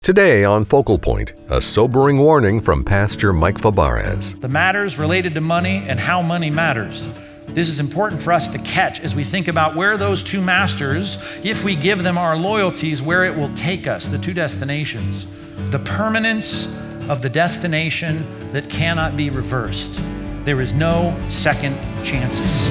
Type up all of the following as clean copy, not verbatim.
Today on Focal Point, a sobering warning from Pastor Mike Fabarez. The matters related to money and how money matters. This is important for us to catch as we think about where those two masters, if we give them our loyalties, where it will take us, the two destinations. The permanence of the destination that cannot be reversed. There is no second chances.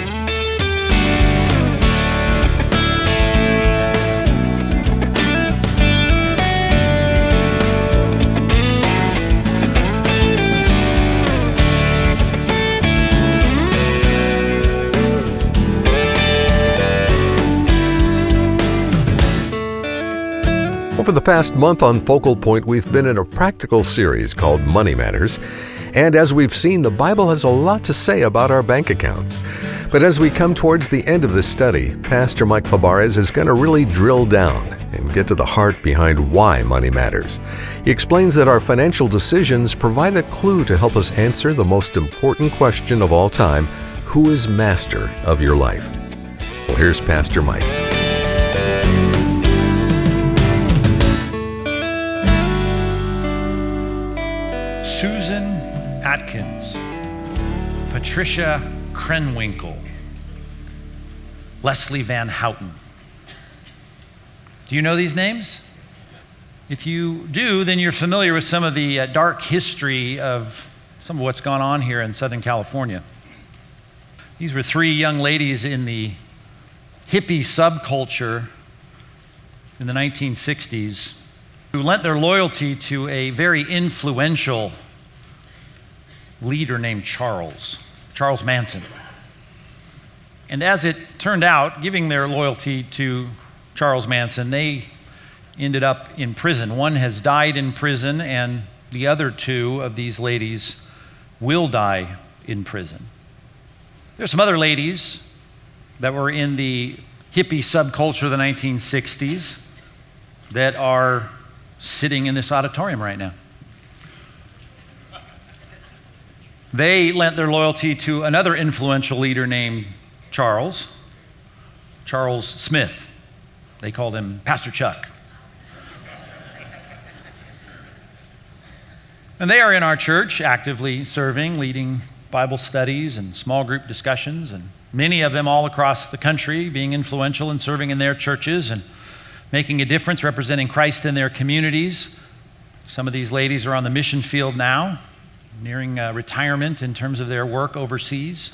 Over the past month on Focal Point, we've been in a practical series called Money Matters. And as we've seen, the Bible has a lot to say about our bank accounts. But as we come towards the end of this study, Pastor Mike Fabarez is going to really drill down and get to the heart behind why money matters. He explains that our financial decisions provide a clue to help us answer the most important question of all time: who is master of your life? Well, here's Pastor Mike. Susan Atkins, Patricia Krenwinkel, Leslie Van Houten. Do you know these names? If you do, then you're familiar with some of the dark history of some of what's gone on here in Southern California. These were three young ladies in the hippie subculture in the 1960s who lent their loyalty to a very influential leader named Charles Manson. And as it turned out, giving their loyalty to Charles Manson, they ended up in prison. One has died in prison, and the other two of these ladies will die in prison. There's some other ladies that were in the hippie subculture of the 1960s that are sitting in this auditorium right now. They lent their loyalty to another influential leader named Charles Smith. They called him Pastor Chuck. And they are in our church actively serving, leading Bible studies and small group discussions, and many of them all across the country being influential and serving in their churches and making a difference, representing Christ in their communities. Some of these ladies are on the mission field now, nearing retirement in terms of their work overseas.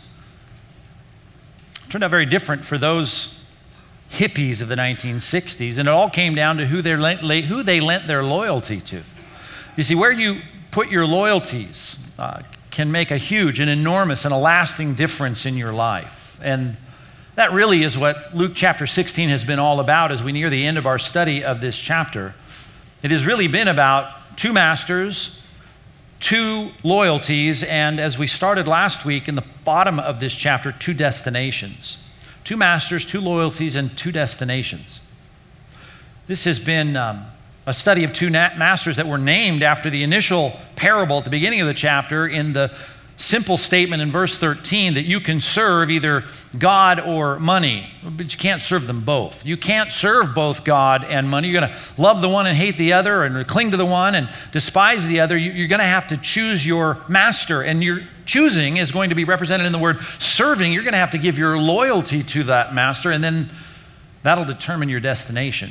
It turned out very different for those hippies of the 1960s, and it all came down to who they lent their loyalty to. You see, where you put your loyalties can make a huge, an enormous, and a lasting difference in your life. And that really is what Luke chapter 16 has been all about as we near the end of our study of this chapter. It has really been about two masters, two loyalties, and as we started last week in the bottom of this chapter, two destinations. Two masters, two loyalties, and two destinations. This has been a study of two masters that were named after the initial parable at the beginning of the chapter in the simple statement in verse 13 that you can serve either God or money, but you can't serve them both. You can't serve both God and money. You're going to love the one and hate the other, and cling to the one and despise the other. You're going to have to choose your master, and your choosing is going to be represented in the word serving. You're going to have to give your loyalty to that master, and then that'll determine your destination.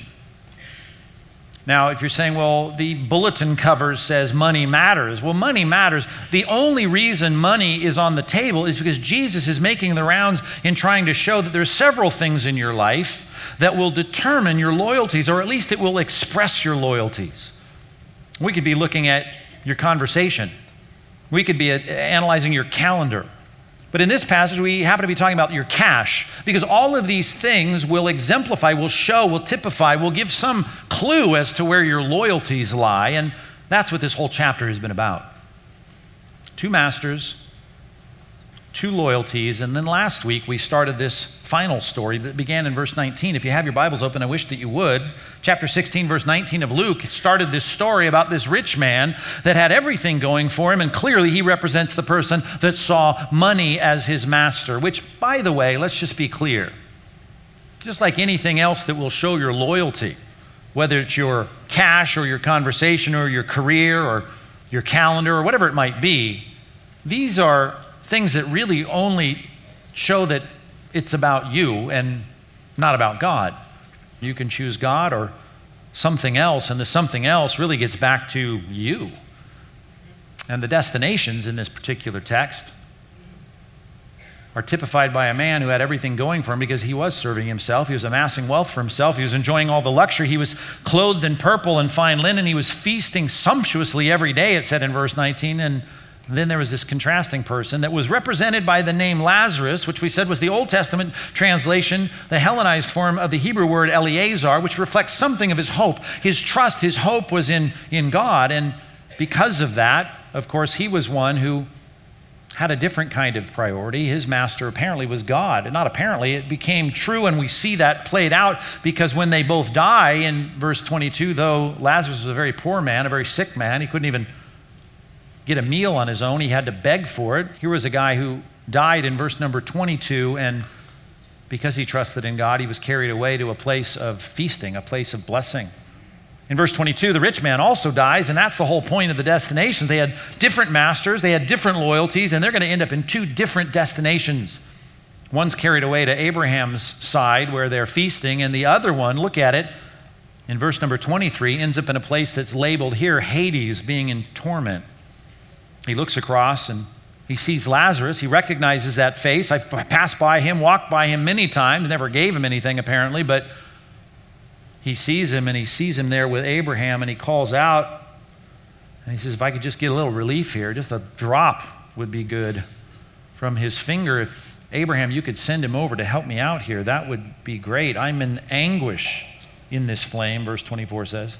Now, if you're saying, well, the bulletin cover says money matters. Well, money matters. The only reason money is on the table is because Jesus is making the rounds in trying to show that there's several things in your life that will determine your loyalties, or at least it will express your loyalties. We could be looking at your conversation. We could be analyzing your calendar. But in this passage, we happen to be talking about your cash, because all of these things will exemplify, will show, will typify, will give some clue as to where your loyalties lie, and that's what this whole chapter has been about. Two masters, two loyalties, and then last week we started this final story that began in verse 19. If you have your Bibles open, I wish that you would. Chapter 16, verse 19 of Luke, it started this story about this rich man that had everything going for him, and clearly he represents the person that saw money as his master, which, by the way, let's just be clear. Just like anything else that will show your loyalty, whether it's your cash or your conversation or your career or your calendar or whatever it might be, these are things that really only show that it's about you and not about God. You can choose God or something else, and the something else really gets back to you. And the destinations in this particular text are typified by a man who had everything going for him because he was serving himself. He was amassing wealth for himself. He was enjoying all the luxury. He was clothed in purple and fine linen. He was feasting sumptuously every day, it said in verse 19. And then there was this contrasting person that was represented by the name Lazarus, which we said was the Old Testament translation, the Hellenized form of the Hebrew word Eleazar, which reflects something of his hope. His trust, his hope was in God. And because of that, of course, he was one who had a different kind of priority. His master apparently was God. And not apparently, it became true, and we see that played out because when they both die in verse 22, though Lazarus was a very poor man, a very sick man, he couldn't even get a meal on his own. He had to beg for it. Here was a guy who died in verse number 22, and because he trusted in God, he was carried away to a place of feasting, a place of blessing. In verse 22, the rich man also dies, and that's the whole point of the destinations. They had different masters, they had different loyalties, and they're going to end up in two different destinations. One's carried away to Abraham's side where they're feasting, and the other one, look at it, in verse number 23, ends up in a place that's labeled here, Hades, being in torment. He looks across and he sees Lazarus. He recognizes that face. I've passed by him, walked by him many times, never gave him anything apparently, but he sees him, and he sees him there with Abraham, and he calls out, and he says, if I could just get a little relief here, just a drop would be good from his finger. If Abraham, you could send him over to help me out here, that would be great. I'm in anguish in this flame, verse 24 says.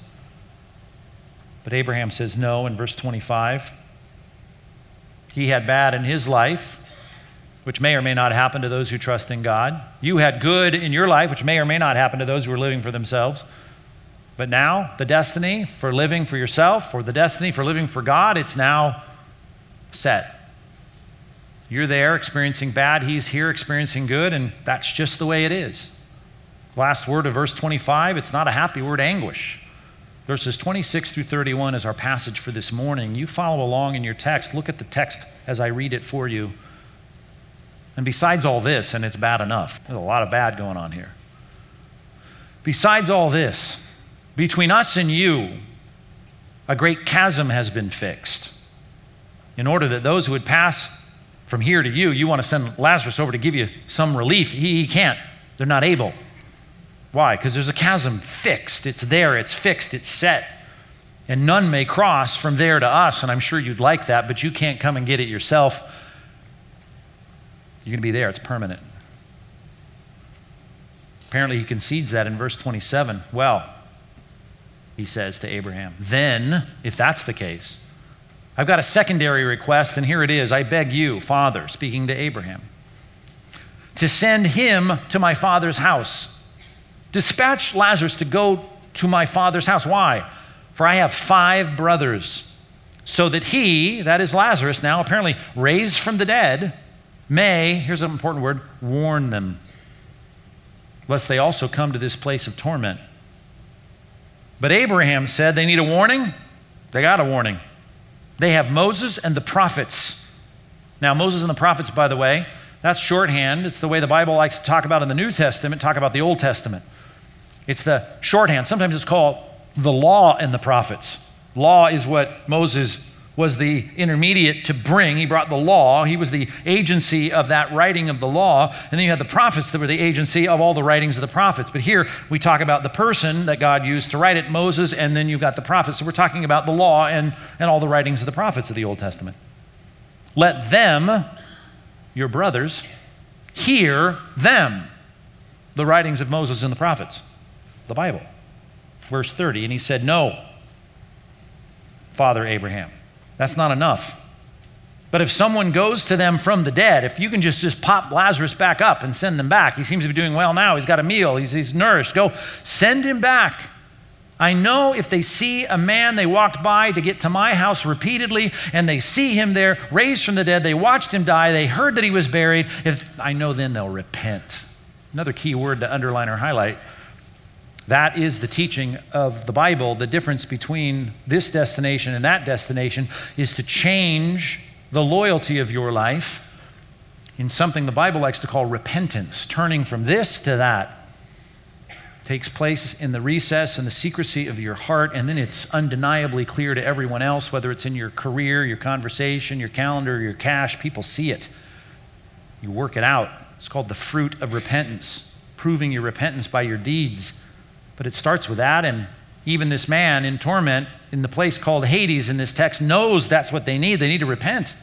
But Abraham says no in verse 25. He had bad in his life, which may or may not happen to those who trust in God. You had good in your life, which may or may not happen to those who are living for themselves. But now, the destiny for living for yourself, or the destiny for living for God, it's now set. You're there experiencing bad, he's here experiencing good, and that's just the way it is. Last word of verse 25, it's not a happy word, anguish. Verses 26 through 31 is our passage for this morning. You follow along in your text. Look at the text as I read it for you. And besides all this, and it's bad enough, there's a lot of bad going on here. Besides all this, between us and you, a great chasm has been fixed. In order that those who would pass from here to you, you want to send Lazarus over to give you some relief. He can't. They're not able. Why? Because there's a chasm fixed. It's there, it's fixed, it's set. And none may cross from there to us, and I'm sure you'd like that, but you can't come and get it yourself. You're going to be there. It's permanent. Apparently, he concedes that in verse 27. Well, he says to Abraham, then, if that's the case, I've got a secondary request, and here it is. I beg you, Father, speaking to Abraham, to send him to my father's house. Dispatch Lazarus to go to my father's house. Why? For I have 5 brothers, so that he, that is Lazarus now apparently raised from the dead, may, here's an important word, warn them, lest they also come to this place of torment. But Abraham said, they need a warning? They got a warning. They have Moses and the prophets. Now, Moses and the prophets, by the way, that's shorthand. It's the way the Bible likes to talk about in the New Testament, talk about the Old Testament. It's the shorthand. Sometimes it's called the law and the prophets. Law is what Moses was the intermediate to bring. He brought the law. He was the agency of that writing of the law. And then you had the prophets that were the agency of all the writings of the prophets. But here we talk about the person that God used to write it, Moses, and then you've got the prophets. So we're talking about the law and all the writings of the prophets of the Old Testament. Let them, your brothers, hear them, the writings of Moses and the prophets, the Bible. Verse 30, and he said, no, Father Abraham. That's not enough. But if someone goes to them from the dead, if you can just pop Lazarus back up and send them back, he seems to be doing well now, he's got a meal, he's nourished, go send him back. I know if they see a man they walked by to get to my house repeatedly, and they see him there raised from the dead, they watched him die, they heard that he was buried, I know then they'll repent. Another key word to underline or highlight, That is the teaching of the Bible. The difference between this destination and that destination is to change the loyalty of your life in something the Bible likes to call repentance, turning from this to that. It takes place in the recess and the secrecy of your heart, and then it's undeniably clear to everyone else, whether it's in your career, your conversation, your calendar, your cash. People see it. You work it out. It's called the fruit of repentance, proving your repentance by your deeds. But it starts with that, and even this man in torment in the place called Hades in this text knows that's what they need. They need to repent.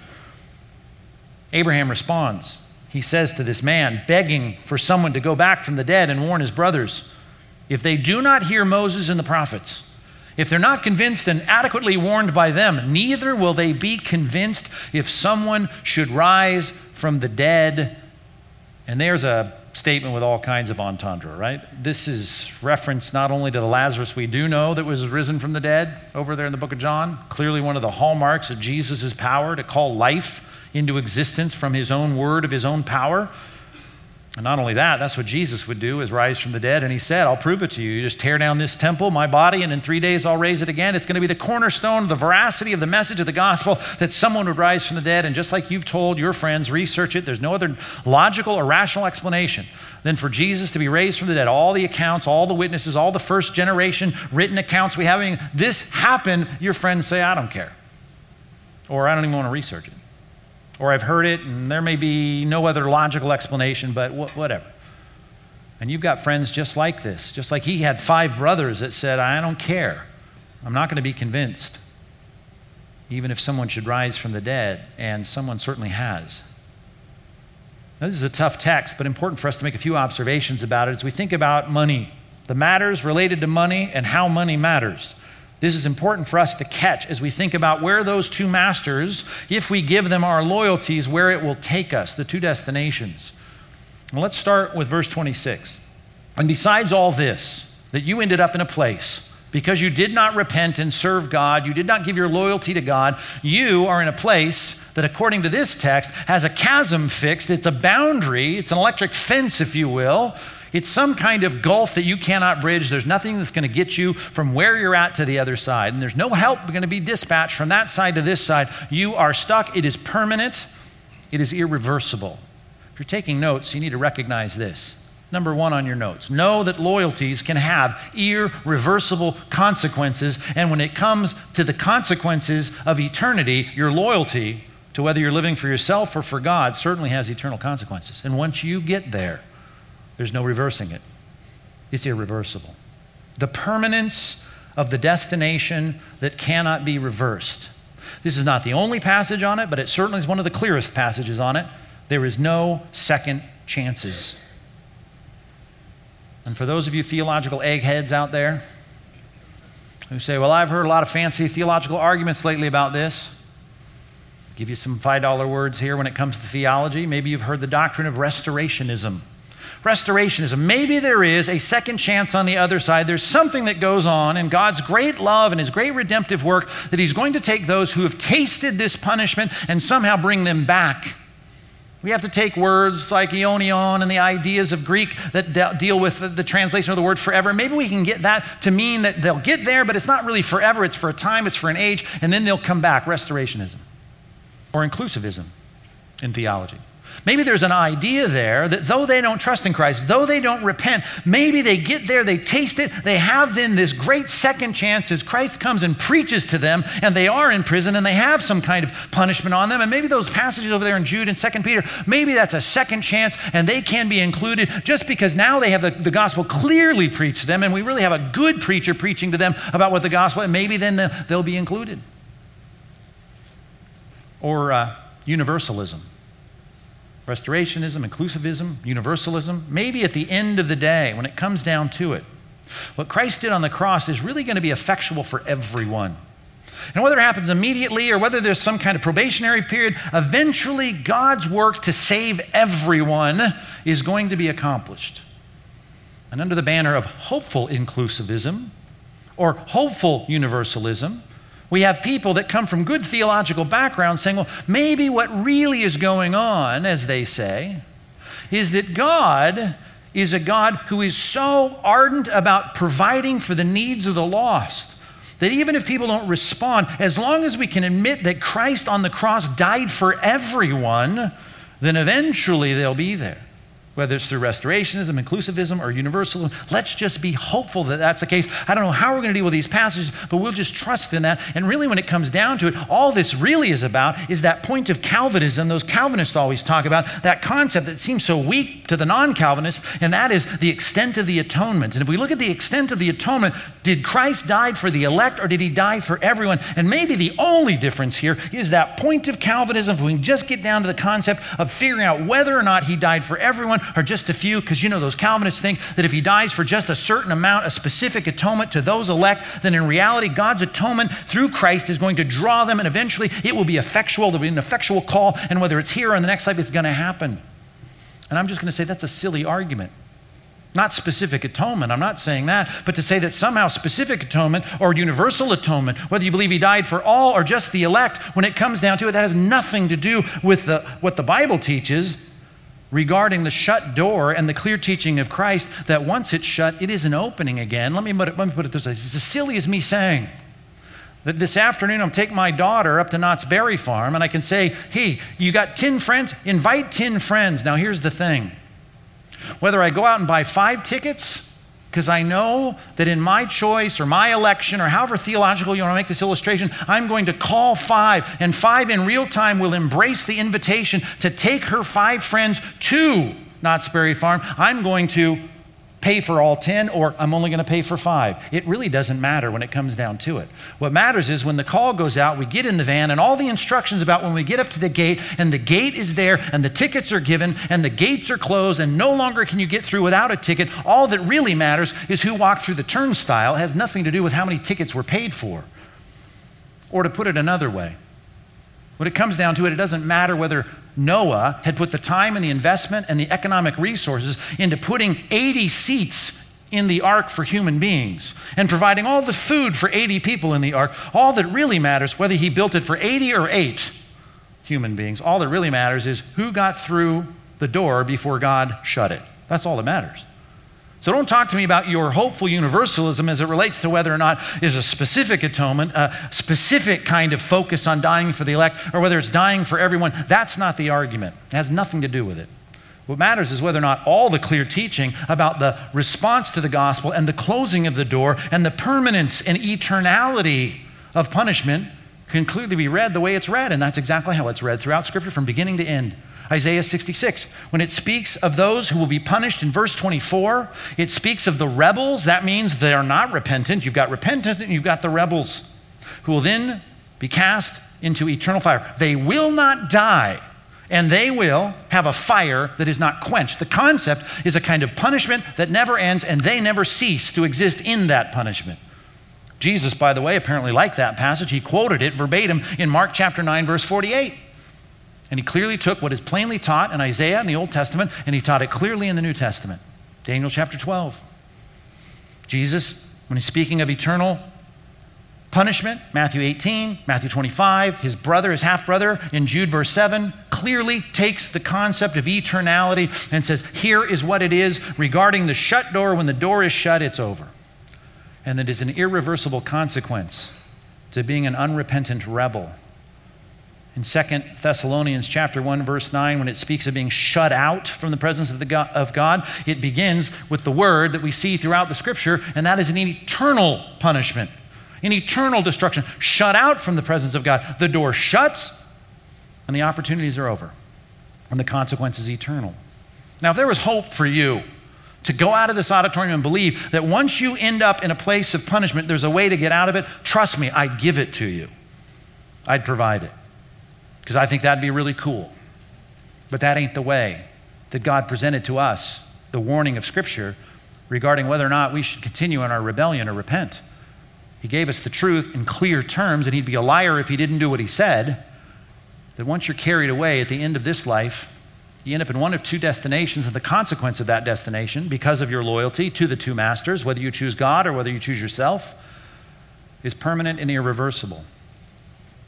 Abraham responds. He says to this man, begging for someone to go back from the dead and warn his brothers, if they do not hear Moses and the prophets, if they're not convinced and adequately warned by them, neither will they be convinced if someone should rise from the dead. And there's a statement with all kinds of entendre, right? This is reference not only to the Lazarus we do know that was risen from the dead over there in the book of John, clearly one of the hallmarks of Jesus' power to call life into existence from his own word of his own power. And not only that, that's what Jesus would do, is rise from the dead. And he said, I'll prove it to you. You just tear down this temple, my body, and in 3 days I'll raise it again. It's going to be the cornerstone, the veracity of the message of the gospel, that someone would rise from the dead. And just like you've told your friends, research it. There's no other logical or rational explanation than for Jesus to be raised from the dead. All the accounts, all the witnesses, all the first generation written accounts we have, this happened, your friends say, I don't care. Or I don't even want to research it. Or I've heard it, and there may be no other logical explanation, but whatever. And you've got friends just like this, just like he had 5 brothers that said, I don't care. I'm not going to be convinced, even if someone should rise from the dead, and someone certainly has. Now, this is a tough text, but important for us to make a few observations about it as we think about money, the matters related to money and how money matters. This is important for us to catch as we think about where those two masters, if we give them our loyalties, where it will take us, the two destinations. And let's start with verse 26. And besides all this, that you ended up in a place, because you did not repent and serve God, you did not give your loyalty to God, you are in a place that, according to this text, has a chasm fixed. It's a boundary. It's an electric fence, if you will. It's some kind of gulf that you cannot bridge. There's nothing that's going to get you from where you're at to the other side. And there's no help going to be dispatched from that side to this side. You are stuck. It is permanent. It is irreversible. If you're taking notes, you need to recognize this. Number 1 on your notes. Know that loyalties can have irreversible consequences. And when it comes to the consequences of eternity, your loyalty to whether you're living for yourself or for God certainly has eternal consequences. And once you get there, there's no reversing it. It's irreversible. The permanence of the destination that cannot be reversed. This is not the only passage on it, but it certainly is one of the clearest passages on it. There is no second chances. And for those of you theological eggheads out there who say, well, I've heard a lot of fancy theological arguments lately about this. I'll give you some $5 words here when it comes to theology. Maybe you've heard the doctrine of restorationism. Restorationism. Maybe there is a second chance on the other side. There's something that goes on in God's great love and his great redemptive work that he's going to take those who have tasted this punishment and somehow bring them back. We have to take words like aionion and the ideas of Greek that deal with the translation of the word forever. Maybe we can get that to mean that they'll get there, but it's not really forever. It's for a time, it's for an age, and then they'll come back. Restorationism. Or inclusivism in theology. Maybe there's an idea there that though they don't trust in Christ, though they don't repent, maybe they get there, they taste it, they have then this great second chance as Christ comes and preaches to them, and they are in prison and they have some kind of punishment on them. And maybe those passages over there in Jude and 2 Peter, maybe that's a second chance and they can be included just because now they have the gospel clearly preached to them, and we really have a good preacher preaching to them about what the gospel is, and maybe then they'll be included. Or universalism. Restorationism, inclusivism, universalism. Maybe at the end of the day, when it comes down to it, what Christ did on the cross is really going to be effectual for everyone. And whether it happens immediately or whether there's some kind of probationary period, eventually God's work to save everyone is going to be accomplished. And under the banner of hopeful inclusivism or hopeful universalism, we have people that come from good theological backgrounds saying, well, maybe what really is going on, as they say, is that God is a God who is so ardent about providing for the needs of the lost that even if people don't respond, as long as we can admit that Christ on the cross died for everyone, then eventually they'll be there. Whether it's through restorationism, inclusivism, or universalism, let's just be hopeful that that's the case. I don't know how we're going to deal with these passages, but we'll just trust in that. And really, when it comes down to it, all this really is about is that point of Calvinism those Calvinists always talk about, that concept that seems so weak to the non-Calvinists, and that is the extent of the atonement. And if we look at the extent of the atonement, did Christ die for the elect or did he die for everyone? And maybe the only difference here is that point of Calvinism, if we can just get down to the concept of figuring out whether or not he died for everyone or just a few, because those Calvinists think that if he dies for just a certain amount, a specific atonement to those elect, then in reality, God's atonement through Christ is going to draw them, and eventually it will be effectual. There'll be an effectual call, and whether it's here or in the next life, it's going to happen. And I'm just going to say that's a silly argument. Not specific atonement, I'm not saying that, but to say that somehow specific atonement or universal atonement, whether you believe he died for all or just the elect, when it comes down to it, that has nothing to do with what the Bible teaches regarding the shut door and the clear teaching of Christ, that once it's shut, it isn't opening again. Let me put it this way. It's as silly as me saying that this afternoon I'm taking my daughter up to Knott's Berry Farm and I can say, hey, you got 10 friends? Invite 10 friends. Now here's the thing. Whether I go out and buy 5 tickets, because I know that in my choice or my election or however theological you want to make this illustration, I'm going to call 5, and 5 in real time will embrace the invitation to take her 5 friends to Knott's Berry Farm. I'm going to pay for all 10, or I'm only going to pay for 5. It really doesn't matter when it comes down to it. What matters is when the call goes out, we get in the van, and all the instructions about when we get up to the gate, and the gate is there, and the tickets are given, and the gates are closed, and no longer can you get through without a ticket. All that really matters is who walked through the turnstile. It has nothing to do with how many tickets were paid for. Or to put it another way, when it comes down to it, it doesn't matter whether Noah had put the time and the investment and the economic resources into putting 80 seats in the ark for human beings and providing all the food for 80 people in the ark. All that really matters, whether he built it for 80 or 8 human beings, all that really matters is who got through the door before God shut it. That's all that matters. So don't talk to me about your hopeful universalism as it relates to whether or not is a specific atonement, a specific kind of focus on dying for the elect, or whether it's dying for everyone. That's not the argument. It has nothing to do with it. What matters is whether or not all the clear teaching about the response to the gospel and the closing of the door and the permanence and eternality of punishment can clearly be read the way it's read, and that's exactly how it's read throughout Scripture from beginning to end. Isaiah 66, when it speaks of those who will be punished in verse 24, it speaks of the rebels. That means they are not repentant. You've got repentant and you've got the rebels who will then be cast into eternal fire. They will not die, and they will have a fire that is not quenched. The concept is a kind of punishment that never ends, and they never cease to exist in that punishment. Jesus, by the way, apparently liked that passage. He quoted it verbatim in Mark chapter 9, verse 48. And he clearly took what is plainly taught in Isaiah in the Old Testament, and he taught it clearly in the New Testament. Daniel chapter 12. Jesus, when he's speaking of eternal punishment, Matthew 18, Matthew 25, his brother, his half-brother, in Jude verse 7, clearly takes the concept of eternality and says, here is what it is regarding the shut door. When the door is shut, it's over. And it is an irreversible consequence to being an unrepentant rebel. In 2 Thessalonians chapter 1, verse 9, when it speaks of being shut out from the presence of God, it begins with the word that we see throughout the Scripture, and that is an eternal punishment, an eternal destruction, shut out from the presence of God. The door shuts, and the opportunities are over, and the consequence is eternal. Now, if there was hope for you to go out of this auditorium and believe that once you end up in a place of punishment, there's a way to get out of it, trust me, I'd give it to you. I'd provide it. Because I think that'd be really cool. But that ain't the way that God presented to us the warning of Scripture regarding whether or not we should continue in our rebellion or repent. He gave us the truth in clear terms, and he'd be a liar if he didn't do what he said, that once you're carried away at the end of this life, you end up in one of 2 destinations, and the consequence of that destination, because of your loyalty to the 2 masters, whether you choose God or whether you choose yourself, is permanent and irreversible.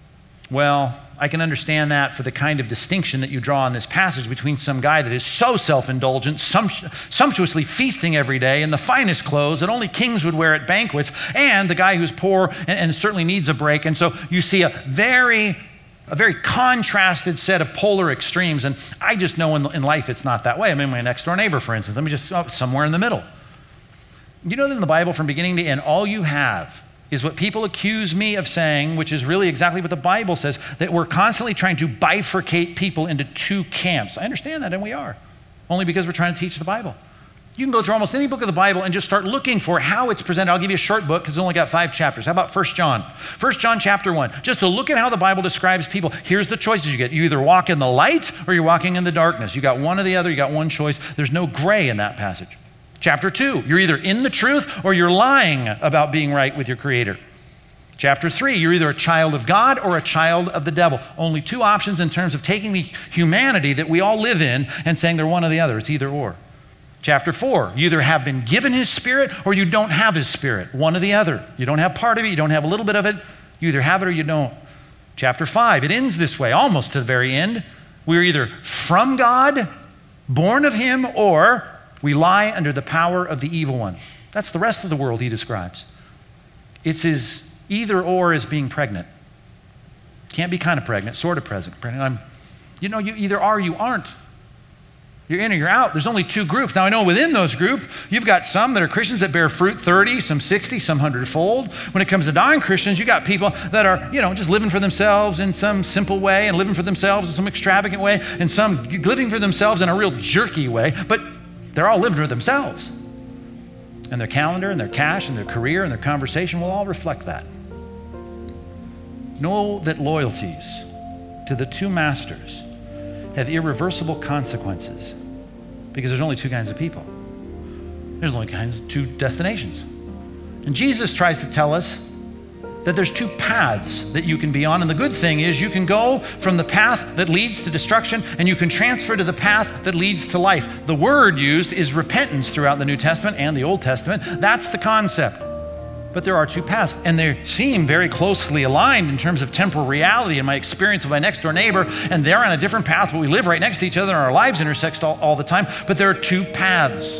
Well, I can understand that for the kind of distinction that you draw in this passage between some guy that is so self-indulgent, sumptuously feasting every day in the finest clothes that only kings would wear at banquets, and the guy who's poor and certainly needs a break. And so you see a very contrasted set of polar extremes. And I just know in life it's not that way. I mean, my next door neighbor, for instance, let me just somewhere in the middle. You know that in the Bible, from beginning to end, all you have is what people accuse me of saying, which is really exactly what the Bible says, that we're constantly trying to bifurcate people into two camps. I understand that, and we are, only because we're trying to teach the Bible. You can go through almost any book of the Bible and just start looking for how it's presented. I'll give you a short book because it's only got 5 chapters. How about 1 John? 1 John chapter 1. Just to look at how the Bible describes people. Here's the choices you get. You either walk in the light or you're walking in the darkness. You got one or the other. You got one choice. There's no gray in that passage. Chapter 2. You're either in the truth or you're lying about being right with your Creator. Chapter 3, you're either a child of God or a child of the devil. Only 2 options in terms of taking the humanity that we all live in and saying they're one or the other. It's either or. Chapter 4, you either have been given His Spirit or you don't have His Spirit. One or the other. You don't have part of it, you don't have a little bit of it. You either have it or you don't. Chapter 5, it ends this way, almost to the very end. We're either from God, born of Him, or we lie under the power of the evil one. That's the rest of the world he describes. It's his either or as being pregnant. Can't be kind of pregnant, sort of pregnant. You either are or you aren't. You're in or you're out. There's only 2 groups. Now I know within those groups, you've got some that are Christians that bear fruit 30, some 60, some 100-fold. When it comes to non-Christians, you got people that are, just living for themselves in some simple way and living for themselves in some extravagant way and some living for themselves in a real jerky way, but they're all living for themselves. And their calendar and their cash and their career and their conversation will all reflect that. Know that loyalties to the 2 masters have irreversible consequences because there's only 2 kinds of people. There's only 2 destinations. And Jesus tries to tell us that there's 2 paths that you can be on. And the good thing is you can go from the path that leads to destruction and you can transfer to the path that leads to life. The word used is repentance throughout the New Testament and the Old Testament. That's the concept. But there are 2 paths, and they seem very closely aligned in terms of temporal reality and my experience of my next door neighbor, and they're on a different path, but we live right next to each other and our lives intersect all the time. But there are 2 paths.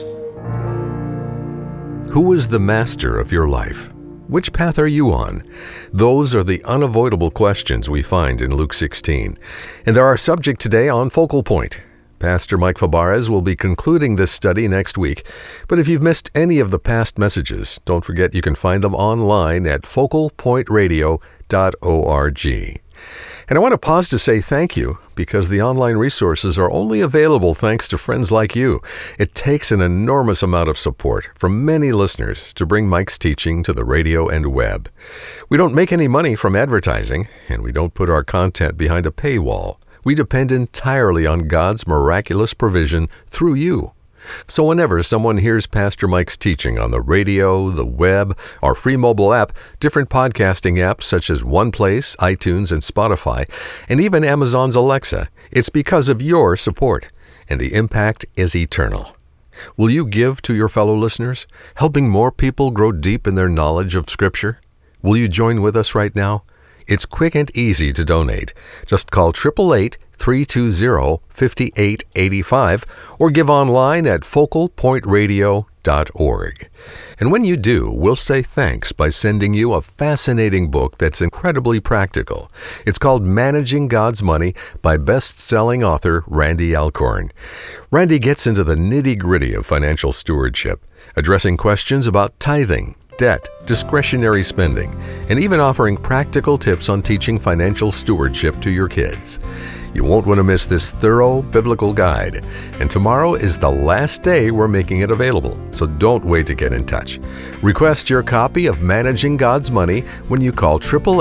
Who is the master of your life? Which path are you on? Those are the unavoidable questions we find in Luke 16. And they're our subject today on Focal Point. Pastor Mike Fabarez will be concluding this study next week. But if you've missed any of the past messages, don't forget you can find them online at focalpointradio.org. And I want to pause to say thank you, because the online resources are only available thanks to friends like you. It takes an enormous amount of support from many listeners to bring Mike's teaching to the radio and web. We don't make any money from advertising, and we don't put our content behind a paywall. We depend entirely on God's miraculous provision through you. So whenever someone hears Pastor Mike's teaching on the radio, the web, our free mobile app, different podcasting apps such as OnePlace, iTunes, and Spotify, and even Amazon's Alexa, it's because of your support, and the impact is eternal. Will you give to your fellow listeners, helping more people grow deep in their knowledge of Scripture? Will you join with us right now? It's quick and easy to donate. Just call 888-320-5885 or give online at focalpointradio.org. And when you do, we'll say thanks by sending you a fascinating book that's incredibly practical. It's called Managing God's Money by best-selling author Randy Alcorn. Randy gets into the nitty-gritty of financial stewardship, addressing questions about tithing, debt, discretionary spending, and even offering practical tips on teaching financial stewardship to your kids. You won't want to miss this thorough biblical guide. And tomorrow is the last day we're making it available, so don't wait to get in touch. Request your copy of Managing God's Money when you call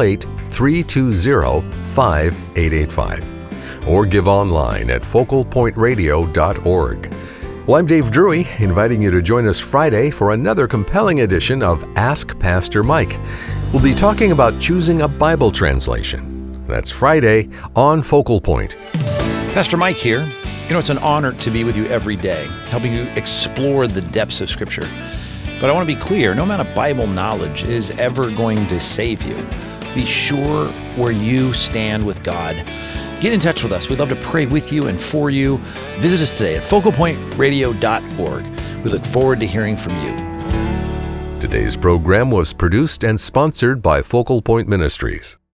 888-320-5885 or give online at focalpointradio.org. Well, I'm Dave Drury, inviting you to join us Friday for another compelling edition of Ask Pastor Mike. We'll be talking about choosing a Bible translation. That's Friday on Focal Point. Pastor Mike here. It's an honor to be with you every day, helping you explore the depths of Scripture. But I want to be clear, no amount of Bible knowledge is ever going to save you. be sure where you stand with God. Get in touch with us. We'd love to pray with you and for you. Visit us today at focalpointradio.org. We look forward to hearing from you. Today's program was produced and sponsored by Focal Point Ministries.